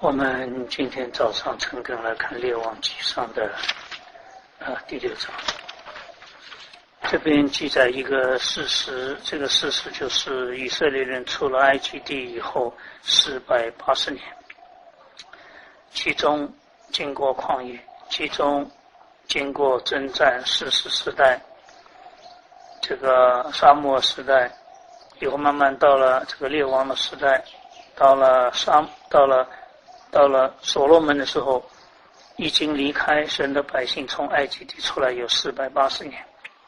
我们今天早上陈根来看《列王纪》上的第6章，这边记载一个事实，这个事实就是以色列人出了埃及地以后480年，其中经过旷野，其中经过征战士师时代，这个沙漠时代，以后慢慢到了这个列王的时代，到了所罗门的时候，已经离开神的百姓从埃及地出来有480年。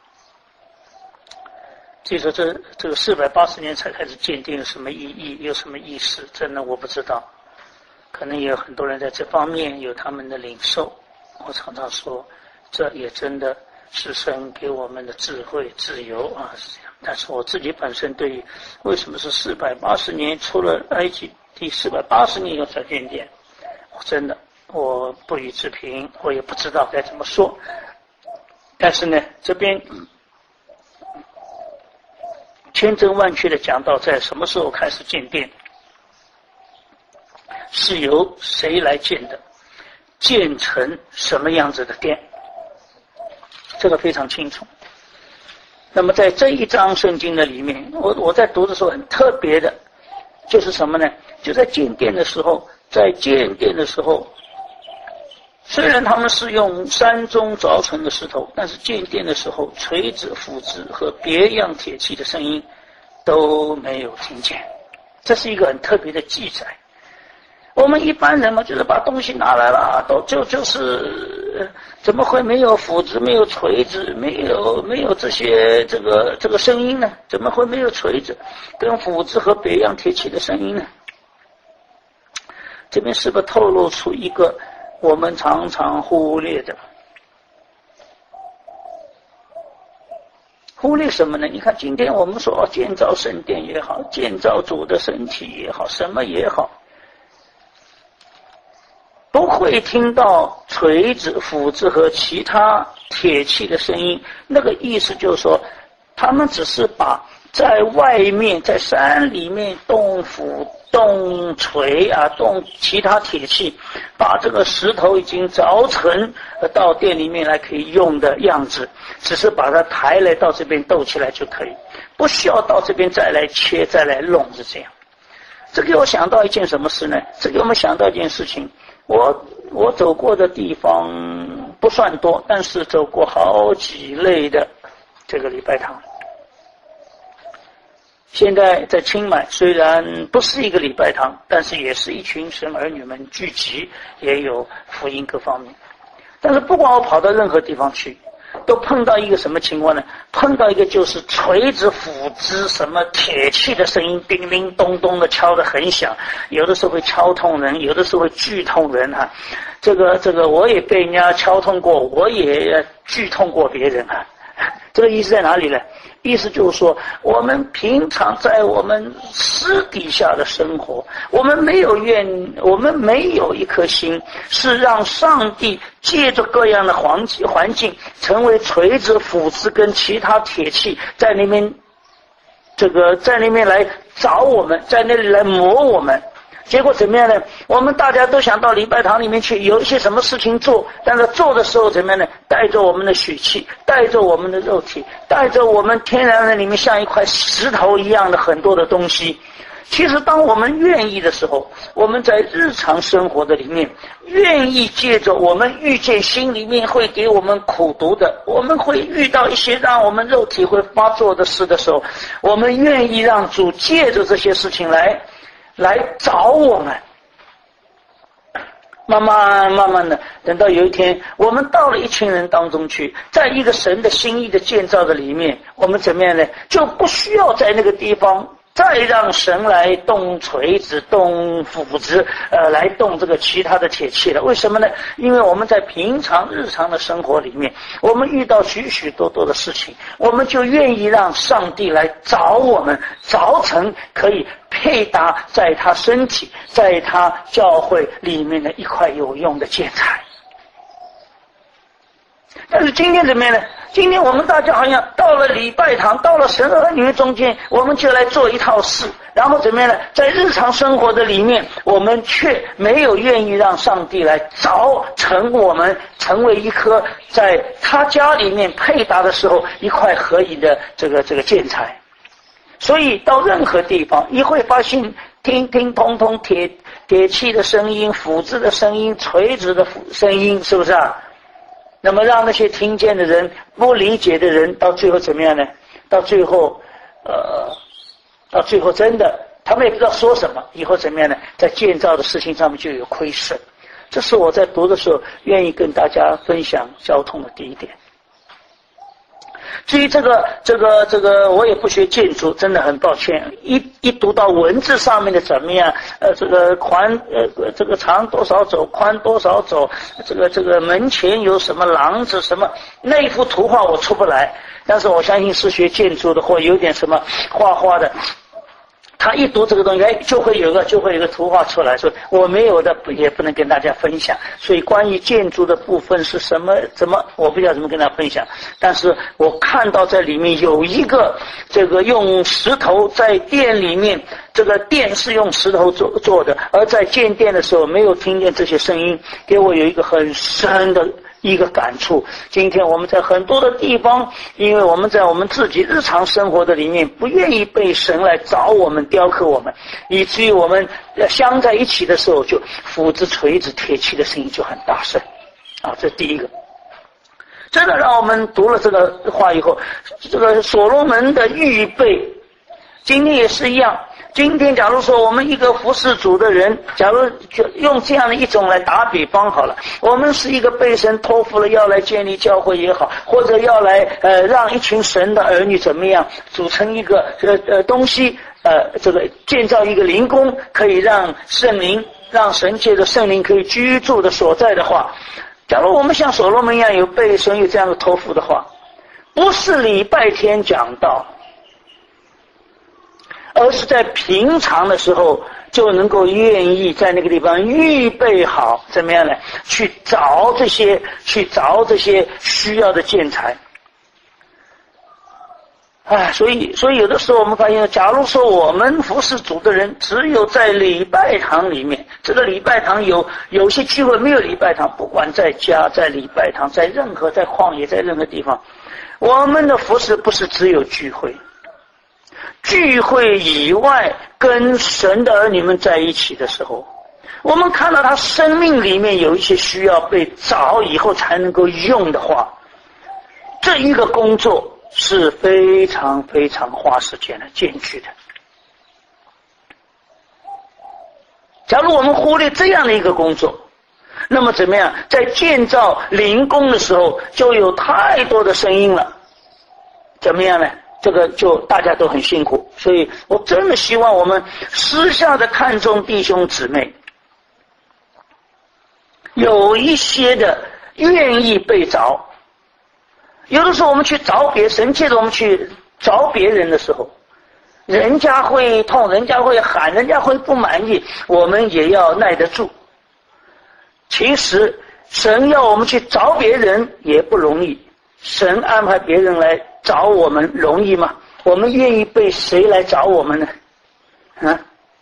所以说这个480年才开始鉴定有什么意义，有什么意思，真的我不知道，可能也有很多人在这方面有他们的领受。我常常说，这也真的是神给我们的智慧自由啊，是这样。但是我自己本身对于为什么是480年出了埃及第480年又才鉴定，真的我不予置评，我也不知道该怎么说。但是呢，这边千真万确的讲到在什么时候开始建殿，是由谁来建的，建成什么样子的殿，这个非常清楚。那么在这一章圣经的里面，我在读的时候很特别的就是什么呢，就在建殿的时候，虽然他们是用山中凿成的石头，但是建殿的时候，锤子、斧子和别样铁器的声音都没有听见。这是一个很特别的记载。我们一般人嘛，就是把东西拿来了，就是怎么会没有斧子、没有锤子、没有这些这个声音呢？怎么会没有锤子跟斧子和别样铁器的声音呢？这边是不是透露出一个我们常常忽略什么呢？你看今天我们说建造圣殿也好，建造主的身体也好，什么也好，不会听到锤子、斧子和其他铁器的声音。那个意思就是说，他们只是把在外面在山里面动斧动锤动其他铁器，把这个石头已经凿成到店里面来可以用的样子，只是把它抬来到这边斗起来就可以，不需要到这边再来切再来弄，是这样。这给我想到一件什么事呢？这给我们想到一件事情，我走过的地方不算多，但是走过好几类的这个礼拜堂。现在在清迈，虽然不是一个礼拜堂，但是也是一群神儿女们聚集，也有福音各方面。但是不管我跑到任何地方去，都碰到一个什么情况呢？碰到一个就是锤子、斧子、什么铁器的声音，叮叮咚咚的敲得很响，有的时候会敲痛人，有的时候会剧痛人啊。这个我也被人家敲痛过，我也剧痛过别人啊。这个意思在哪里呢？意思就是说，我们平常在我们私底下的生活，我们没有一颗心是让上帝借着各样的环境成为锤子、斧子跟其他铁器，在那边来找我们，在那里来磨我们。结果怎么样呢？我们大家都想到礼拜堂里面去，有一些什么事情做，但是做的时候怎么样呢？带着我们的血气，带着我们的肉体，带着我们天然的里面像一块石头一样的很多的东西。其实当我们愿意的时候，我们在日常生活的里面愿意借着我们遇见心里面会给我们苦毒的，我们会遇到一些让我们肉体会发作的事的时候，我们愿意让主借着这些事情来找我们。慢慢的，等到有一天我们到了一群人当中去，在一个神的心意的建造的里面，我们怎么样呢？就不需要在那个地方再让神来动锤子、动斧子，来动这个其他的铁器了。为什么呢？因为我们在平常日常的生活里面，我们遇到许许多多的事情，我们就愿意让上帝来找我们，凿成可以配搭在他身体、在他教会里面的一块有用的建材。但是今天怎么样呢？今天我们大家好像到了礼拜堂，到了神儿女中间，我们就来做一套事， 然后怎么样呢？在日常生活的里面，我们却没有愿意让上帝来凿成我们成为一颗在他家里面配搭的时候一块合一的这个建材。所以到任何地方，你会发现听听通通铁器的声音、斧子的声音、锤子的声音，是不是啊？那么让那些听见的人、不理解的人，到最后怎么样呢？到最后真的他们也不知道说什么，以后怎么样呢？在建造的事情上面就有亏损。这是我在读的时候愿意跟大家分享交通的第一点。至于这个，我也不学建筑，真的很抱歉。一读到文字上面的怎么样，这个长多少走，宽多少走，这个门前有什么廊子什么，那一幅图画我出不来。但是我相信是学建筑的或有点什么画画的，他一读这个东西，就会有一个图画出来，说我没有的也不能跟大家分享。所以关于建筑的部分是什么，我不知道怎么跟大家分享。但是我看到在里面有一个这个用石头在殿里面，这个殿是用石头做的，而在建殿的时候没有听见这些声音，给我有一个很深的一个感触。今天我们在很多的地方，因为我们在我们自己日常生活的里面不愿意被神来找我们雕刻我们，以至于我们相在一起的时候，就斧子锤子铁器的声音就很大声啊。这第一个，真的让我们读了这个话以后，这个所罗门的预备今天也是一样。今天假如说我们一个服侍主的人，假如就用这样的一种来打比方好了，我们是一个被神托付了要来建立教会也好，或者要来让一群神的儿女怎么样组成一个东西，这个建造一个灵宫，可以让圣灵让神借着圣灵可以居住的所在的话，假如我们像所罗门一样有被神有这样的托付的话，不是礼拜天讲道，而是在平常的时候就能够愿意在那个地方预备好怎么样呢？去找这些需要的建材。所以有的时候我们发现，假如说我们服侍主的人只有在礼拜堂里面，这个礼拜堂有些聚会没有礼拜堂，不管在家在礼拜堂，在旷野在任何地方，我们的服侍不是只有聚会，聚会以外跟神的儿女们在一起的时候，我们看到他生命里面有一些需要被找以后才能够用的话，这一个工作是非常非常花时间的艰巨的。假如我们忽略这样的一个工作，那么怎么样，在建造灵宫的时候就有太多的声音了，怎么样呢？这个就大家都很辛苦。所以我真的希望我们私下的看重弟兄姊妹，有一些的愿意被找。有的时候我们去找神借着我们去找别人的时候，人家会痛，人家会喊，人家会不满意，我们也要耐得住。其实神要我们去找别人也不容易，神安排别人来找我们容易吗？我们愿意被谁来找我们呢？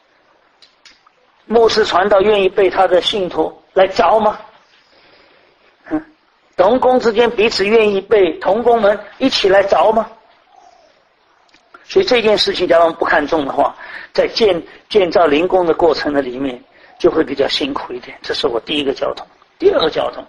牧师传道愿意被他的信徒来找吗？同工之间彼此愿意被同工们一起来找吗？所以这件事情假如我们不看重的话，在建造灵宫的过程的里面就会比较辛苦一点。这是我第一个交通。第二个交通，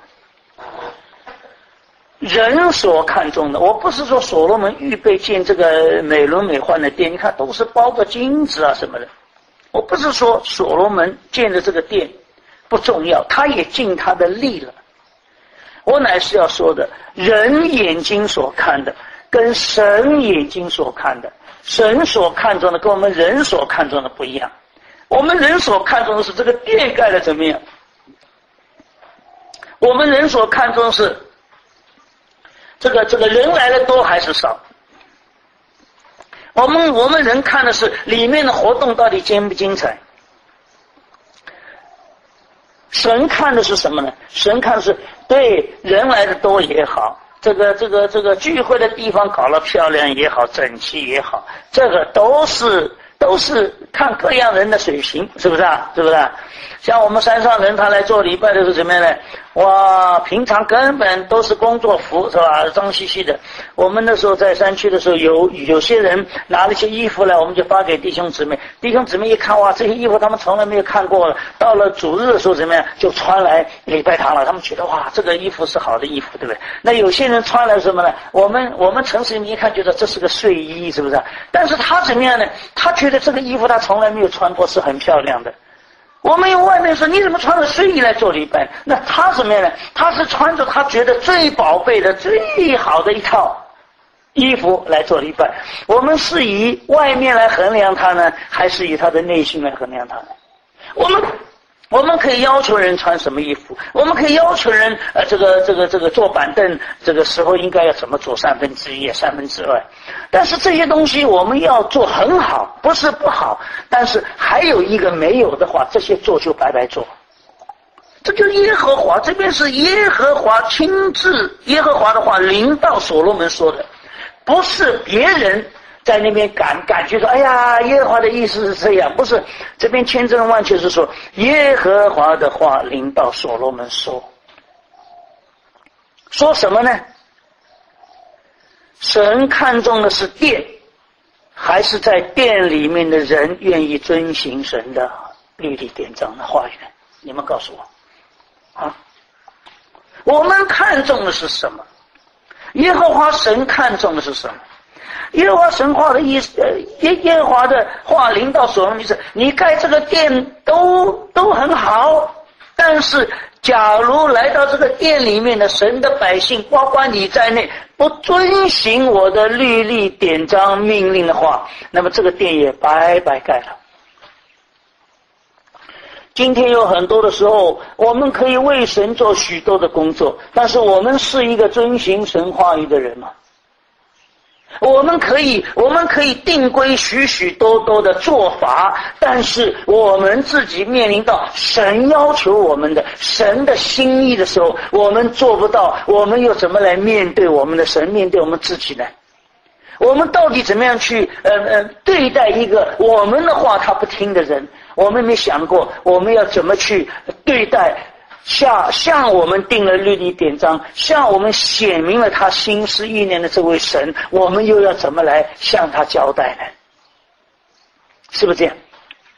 人所看重的，我不是说所罗门预备建这个美轮美奂的殿，你看都是包个金子啊什么的，我不是说所罗门建的这个殿不重要，他也尽他的力了。我乃是要说的，人眼睛所看的跟神眼睛所看的，神所看重的跟我们人所看重的不一样。我们人所看重的是这个殿盖的怎么样，我们人所看重的是这个人来的多还是少。我们人看的是里面的活动到底精不精彩。神看的是什么呢？神看的是对人来的多也好，这个聚会的地方搞了漂亮也好，整齐也好，这个都是看各样人的水平，是不是啊？是不是啊？像我们山上人，他来做礼拜的时候怎么样呢？哇，平常根本都是工作服，是吧？脏兮兮的。我们那时候在山区的时候，有些人拿了一些衣服来，我们就发给弟兄姊妹。弟兄姊妹一看，哇，这些衣服他们从来没有看过了。到了主日的时候怎么样，就穿来礼拜堂了。他们觉得哇，这个衣服是好的衣服，对不对？那有些人穿来什么呢？我们城市里面一看，觉得这是个睡衣，是不是？但是他怎么样呢？他觉得这个衣服他从来没有穿过，是很漂亮的。我们有外面说你怎么穿着睡衣来做礼拜？那他怎么样呢？他是穿着他觉得最宝贝的、最好的一套衣服来做礼拜。我们是以外面来衡量他呢，还是以他的内心来衡量他呢？我们可以要求人穿什么衣服，我们可以要求人这个坐板凳这个时候应该要怎么做1/3、2/3。但是这些东西我们要做很好，不是不好，但是还有一个没有的话，这些做就白白做。这就耶和华，这边是耶和华亲自，耶和华的话临到所罗门说的，不是别人在那边感觉说，哎呀，耶和华的意思是这样，不是，这边千真万确是说耶和华的话临到所罗门说什么呢？神看重的是殿，还是在殿里面的人愿意遵行神的律例典章的话语呢？你们告诉我啊！我们看重的是什么？耶和华神看重的是什么？耶和华神话的意思，耶和华的话临到所罗门是：你盖这个殿都很好，但是假如来到这个殿里面的神的百姓，包括你在内，不遵行我的律例典章命令的话，那么这个殿也白白盖了。今天有很多的时候，我们可以为神做许多的工作，但是我们是一个遵行神话语的人吗？我们可以定规许许多多的做法，但是我们自己面临到神要求我们的神的心意的时候，我们做不到，我们又怎么来面对我们的神，面对我们自己呢？我们到底怎么样去对待一个我们的话他不听的人？我们没想过我们要怎么去对待向我们定了律例典章，向我们显明了他心思意念的这位神，我们又要怎么来向他交代呢？是不是这样？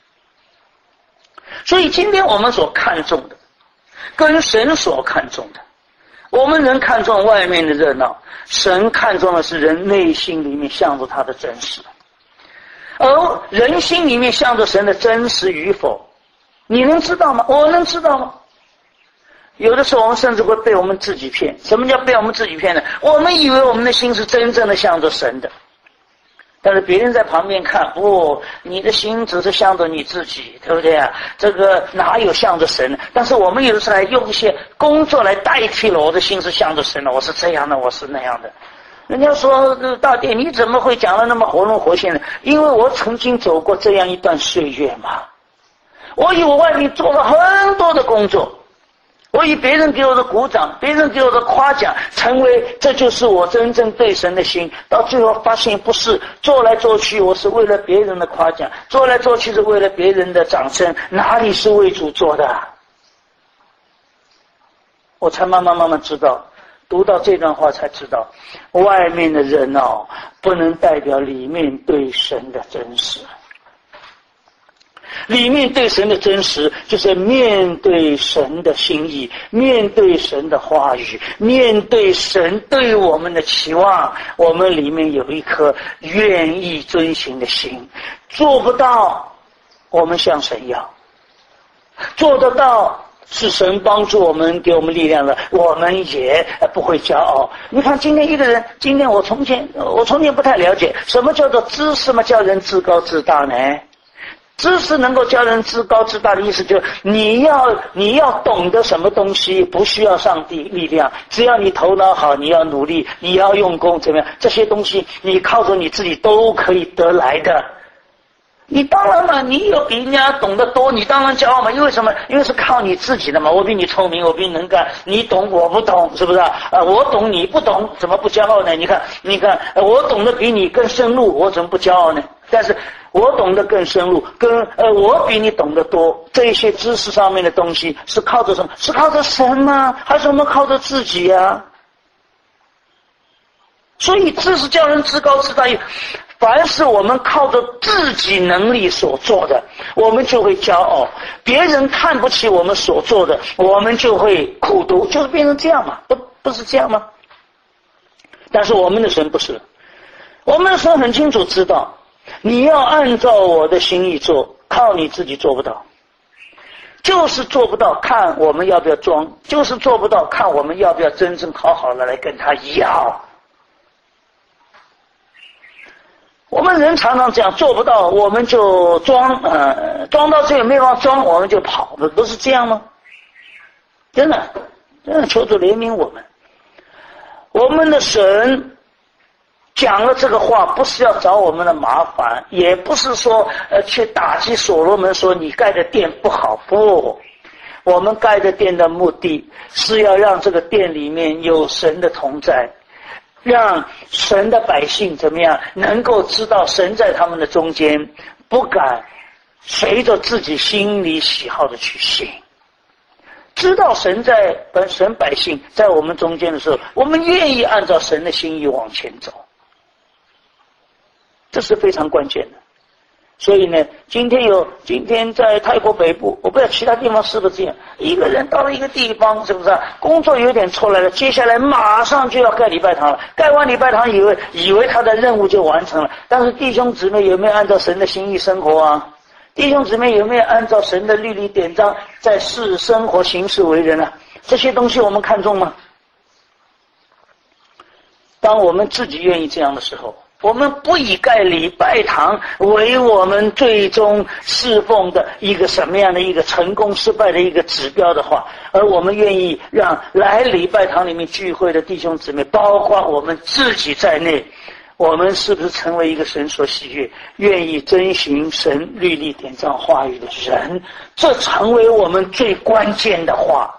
所以今天我们所看重的跟神所看重的，我们人看重外面的热闹，神看重的是人内心里面向着他的真实。而人心里面向着神的真实与否，你能知道吗？我能知道吗？有的时候我们甚至会被我们自己骗。什么叫被我们自己骗呢？我们以为我们的心是真正的向着神的，但是别人在旁边看，你的心只是向着你自己，对不对啊？这个哪有向着神呢？但是我们有的时候来用一些工作来代替了我的心是向着神的，我是这样的，我是那样的。人家说大爹你怎么会讲得那么活龙活现呢？因为我曾经走过这样一段岁月嘛。我以我外面做了很多的工作，我以别人给我的鼓掌，别人给我的夸奖，成为这就是我真正对神的心。到最后发现不是，做来做去我是为了别人的夸奖，做来做去是为了别人的掌声，哪里是为主做的？我才慢慢知道，读到这段话才知道，外面的人不能代表里面对神的真实。里面对神的真实，就是面对神的心意，面对神的话语，面对神对我们的期望，我们里面有一颗愿意遵行的心。做不到，我们向神要；做得到，是神帮助我们，给我们力量了，我们也不会骄傲。你看今天一个人，我从前不太了解什么叫做知识嘛，叫人自高自大呢？知识能够教人自高自大的意思，就是你要懂得什么东西，不需要上帝力量，只要你头脑好，你要努力，你要用功，怎么样？这些东西你靠着你自己都可以得来的。你当然嘛，你有比人家懂得多，你当然骄傲嘛。因为什么？因为是靠你自己的嘛。我比你聪明，我比你能干，你懂我不懂，是不是啊？我懂你不懂，怎么不骄傲呢？你看，我懂得比你更深入，我怎么不骄傲呢？ 但是我懂得更深入，我比你懂得多。这些知识上面的东西是靠着什么？是靠着神吗？还是我们靠着自己啊？所以知识叫人自高自大。凡是我们靠着自己能力所做的，我们就会骄傲；别人看不起我们所做的，我们就会苦读，就是变成这样嘛？不是这样吗？但是我们的神不是，我们的神很清楚知道，你要按照我的心意做，靠你自己做不到，就是做不到，看我们要不要装，就是做不到，看我们要不要真正好好的来跟他要。我们人常常这样，做不到我们就装，装到这个没办法装，我们就跑，不是这样吗？真的求主怜悯我们。我们的神讲了这个话，不是要找我们的麻烦，也不是说去打击所罗门说你盖的殿不好，不，我们盖的殿的目的是要让这个殿里面有神的同在，让神的百姓怎么样能够知道神在他们的中间，不敢随着自己心里喜好的去行，知道神百姓在我们中间的时候，我们愿意按照神的心意往前走，这是非常关键的。所以呢，今天在泰国北部，我不知道其他地方是不是这样，一个人到了一个地方，是不是工作有点出来了，接下来马上就要盖礼拜堂了，盖完礼拜堂以为他的任务就完成了，但是弟兄姊妹有没有按照神的心意生活啊？弟兄姊妹有没有按照神的律例典章在生活行事为人啊？这些东西我们看重吗？当我们自己愿意这样的时候，我们不以盖礼拜堂为我们最终侍奉的一个什么样的一个成功失败的一个指标的话，而我们愿意让来礼拜堂里面聚会的弟兄姊妹，包括我们自己在内，我们是不是成为一个神所喜悦、愿意遵循神律例典章话语的人？这成为我们最关键的话。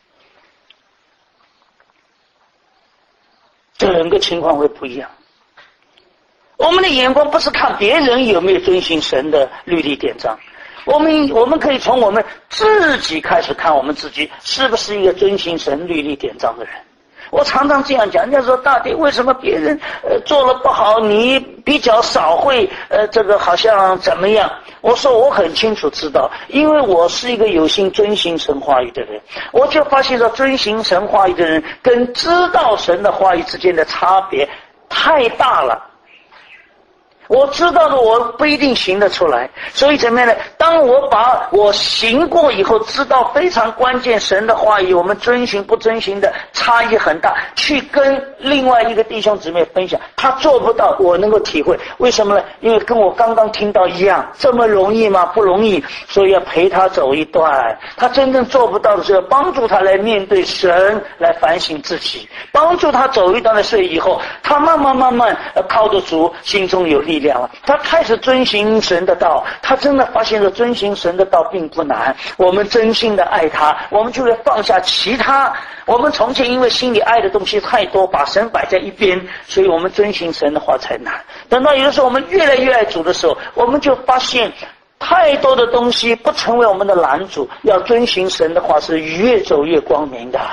整个情况会不一样。我们的眼光不是看别人有没有遵循神的律例典章，我们可以从我们自己开始看我们自己是不是一个遵循神律例典章的人。我常常这样讲，人家说大弟为什么别人做了不好，你比较少会这个好像怎么样？我说我很清楚知道，因为我是一个有心遵行神话语的人，我就发现到遵行神话语的人跟知道神的话语之间的差别太大了。我知道的我不一定行得出来，所以怎么样呢？当我把我行过以后，知道非常关键神的话语我们遵循不遵循的差异很大，去跟另外一个弟兄姊妹分享，他做不到，我能够体会。为什么呢？因为跟我刚刚听到一样，这么容易吗？不容易，所以要陪他走一段。他真正做不到的时候，帮助他来面对神，来反省自己，帮助他走一段的岁以后，他慢慢靠着主，心中有力量了，他开始遵行神的道，他真的发现了遵行神的道并不难。我们真心的爱他，我们就会放下其他。我们从前因为心里爱的东西太多，把神摆在一边，所以我们遵行神的话才难。等到有的时候我们越来越爱主的时候，我们就发现太多的东西不成为我们的拦阻，要遵行神的话是越走越光明的。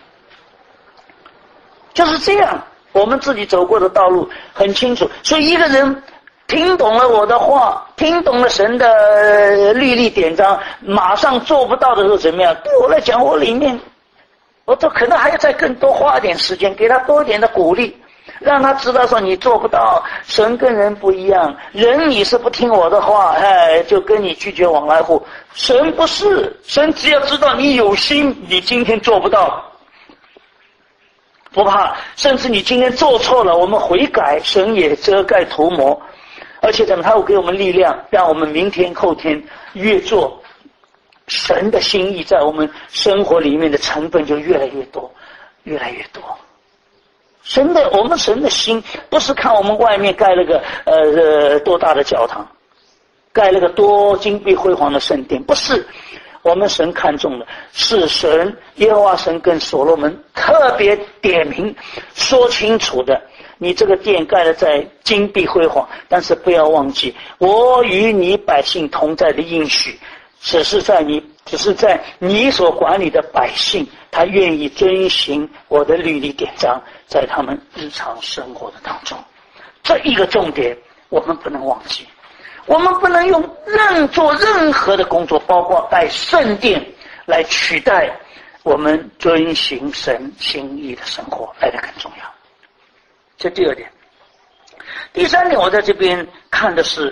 就是这样，我们自己走过的道路很清楚。所以一个人听懂了我的话，听懂了神的律例典章，马上做不到的时候怎么样？对我来讲，我里面我都可能还要再更多花一点时间，给他多一点的鼓励，让他知道说你做不到，神跟人不一样，人你是不听我的话，就跟你拒绝往来户。神不是，神只要知道你有心，你今天做不到不怕，甚至你今天做错了，我们悔改，神也遮盖涂抹，而且他会给我们力量，让我们明天后天越做神的心意在我们生活里面的成分就越来越多，越来越多。我们神的心不是看我们外面盖了个多大的教堂，盖了个多金碧辉煌的圣殿，不是。我们神看重的是神耶和华神跟所罗门特别点名说清楚的， 你这个殿盖得再金碧辉煌，但是不要忘记我与你百姓同在的应许，只是在你所管理的百姓，他愿意遵行我的律例典章，在他们日常生活的当中。这一个重点我们不能忘记，我们不能用做任何的工作，包括盖圣殿，来取代我们遵行神心意的生活来得更重要。这第二点。第三点，我在这边看的是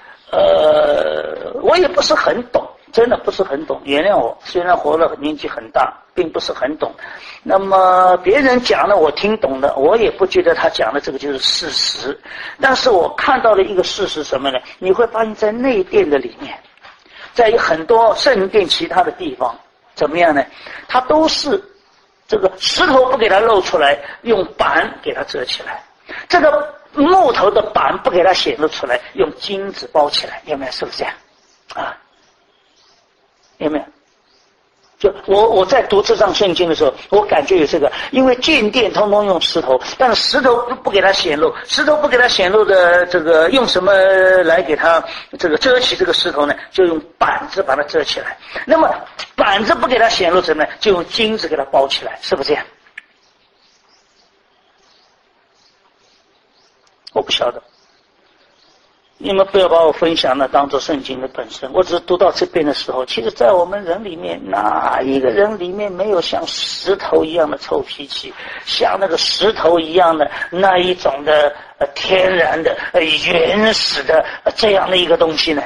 我也不是很懂，真的不是很懂，原谅我，虽然活了年纪很大，并不是很懂。那么别人讲的我听懂的，我也不觉得他讲的这个就是事实。但是我看到了一个事实什么呢？你会发现在内殿的里面，在很多圣殿其他的地方怎么样呢？它都是这个石头不给它露出来，用板给它遮起来，这个木头的板不给它显露出来，用金子包起来，有没有？是不是这样啊？有没有？就我在读这张圣经的时候，我感觉有这个，因为建殿通通用石头，但是石头不给它显露，石头不给它显露的这个用什么来给它这个遮起这个石头呢？就用板子把它遮起来。那么板子不给它显露什么呢？就用金子给它包起来，是不是这样？我不晓得，你们不要把我分享的当作圣经的本身。我只是读到这边的时候，其实在我们人里面，哪一个人里面没有像石头一样的臭脾气，像那个石头一样的那一种的天然的原始的这样的一个东西呢？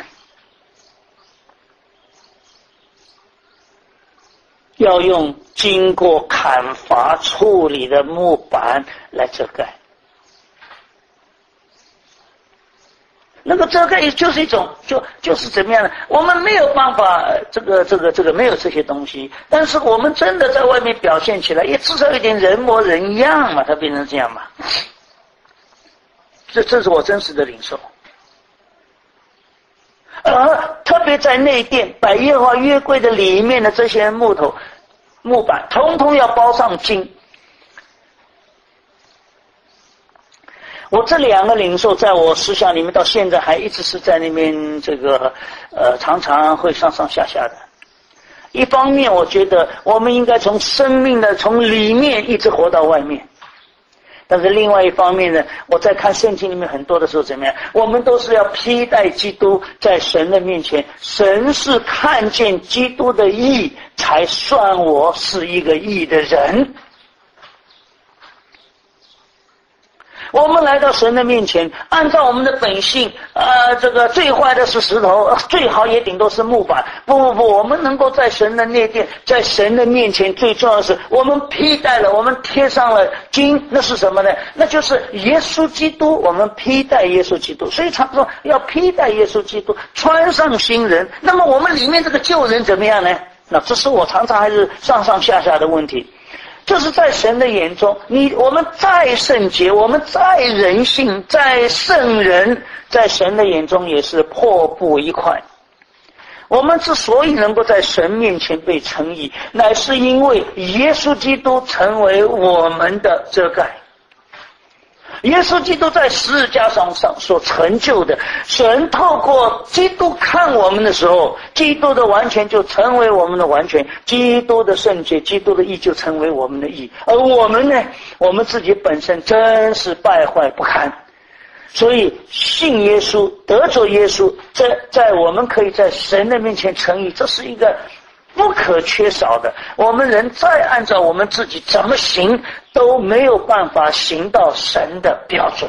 要用经过砍伐处理的木板来遮盖。那个遮盖就是一种就是怎么样呢？我们没有办法这个没有这些东西，但是我们真的在外面表现起来，也至少有点人模人样嘛，它变成这样嘛。这是我真实的领受。而特别在内殿摆耶和华约柜的里面的这些木板，统统要包上金。我这两个领受在我思想里面到现在还一直是在那边常常会上上下下的。一方面我觉得我们应该从生命的从里面一直活到外面，但是另外一方面呢，我在看圣经里面很多的时候怎么样，我们都是要披戴基督在神的面前，神是看见基督的义才算我是一个义的人。我们来到神的面前，按照我们的本性，这个最坏的是石头，最好也顶多是木板。不，我们能够在神的内殿，在神的面前，最重要的是我们披戴了，我们贴上了金，那是什么呢？那就是耶稣基督，我们披戴耶稣基督。所以常说要披戴耶稣基督，穿上新人。那么我们里面这个旧人怎么样呢？那这是我常常还是上上下下的问题。就是在神的眼中，我们再圣洁，我们再人性，再圣人，在神的眼中也是破布一块。我们之所以能够在神面前被称义，乃是因为耶稣基督成为我们的遮盖。耶稣基督在十字架上所成就的，神透过基督看我们的时候，基督的完全就成为我们的完全，基督的圣洁，基督的义就成为我们的义。而我们呢，我们自己本身真是败坏不堪，所以信耶稣，得着耶稣，在我们可以在神的面前称义，这是一个不可缺少的。我们人再按照我们自己怎么行，都没有办法行到神的标准。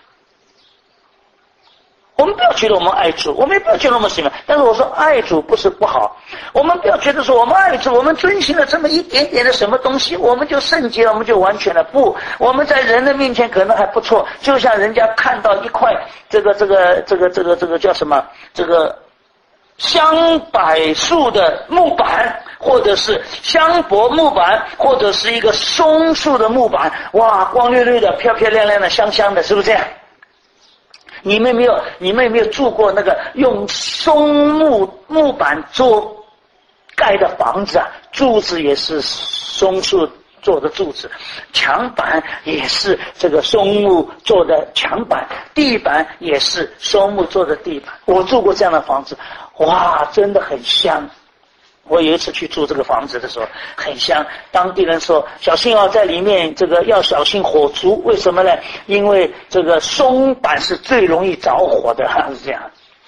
我们不要觉得我们爱主，我们也不要觉得我们什么，但是我说爱主不是不好，我们不要觉得说我们爱主，我们遵循了这么一点点的什么东西，我们就圣洁了，我们就完全了。不，我们在人的面前可能还不错，就像人家看到一块这个叫什么，这个香柏树的木板，或者是香柏木板，或者是一个松树的木板，哇，光溜溜的，漂漂亮亮的，香香的，是不是这样？你们有没有住过那个用松木板做盖的房子啊？柱子也是松树做的柱子，墙板也是这个松木做的墙板，地板也是松木做的地板。我住过这样的房子，哇，真的很香。我有一次去住这个房子的时候，很香。当地人说小心哦，在里面这个要小心火烛，为什么呢？因为这个松板是最容易着火的，是这样。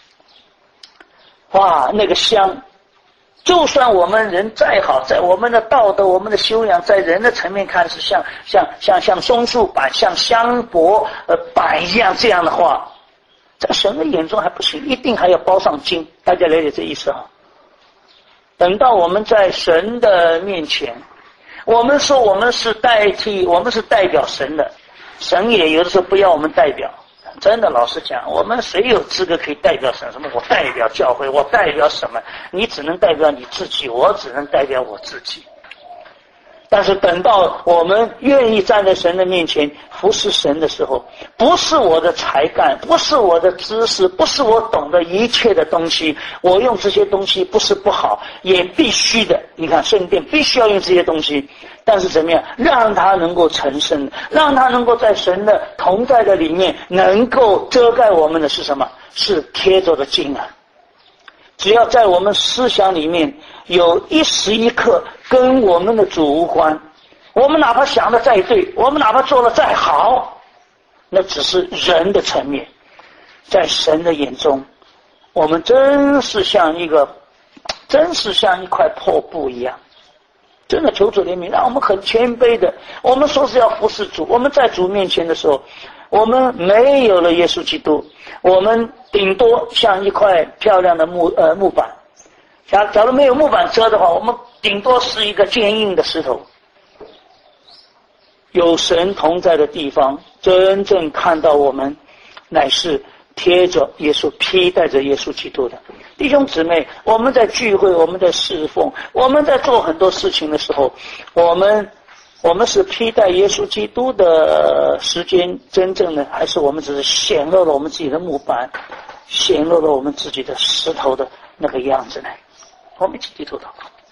哇，那个香，就算我们人再好，在我们的道德、我们的修养，在人的层面看是像松树板、像香柏板一样这样的话，在神的眼中还不行，一定还要包上金。大家了解这意思啊？等到我们在神的面前，我们说我们是代表神的，神也有的时候不要我们代表。真的，老实讲，我们谁有资格可以代表神？什么？我代表教会，我代表什么？你只能代表你自己，我只能代表我自己。但是等到我们愿意站在神的面前服侍神的时候，不是我的才干，不是我的知识，不是我懂得一切的东西，我用这些东西不是不好，也必须的。你看圣殿必须要用这些东西，但是怎么样让它能够成圣，让它能够在神的同在的里面能够遮盖我们的是什么？是贴着的经啊。只要在我们思想里面有一时一刻跟我们的主无关，我们哪怕想的再对，我们哪怕做的再好，那只是人的层面。在神的眼中，我们真是像一块破布一样。真的求主怜悯，让我们很谦卑的，我们说是要服侍主，我们在主面前的时候，我们没有了耶稣基督，我们顶多像一块漂亮的木板，假如没有木板遮的话，我们顶多是一个坚硬的石头。有神同在的地方，真正看到我们乃是贴着耶稣、披戴着耶稣基督的弟兄姊妹。我们在聚会，我们在侍奉，我们在做很多事情的时候，我们是披戴耶稣基督的时间真正的，还是我们只是显露了我们自己的木板，显露了我们自己的石头的那个样子呢？我们一起低头祷告。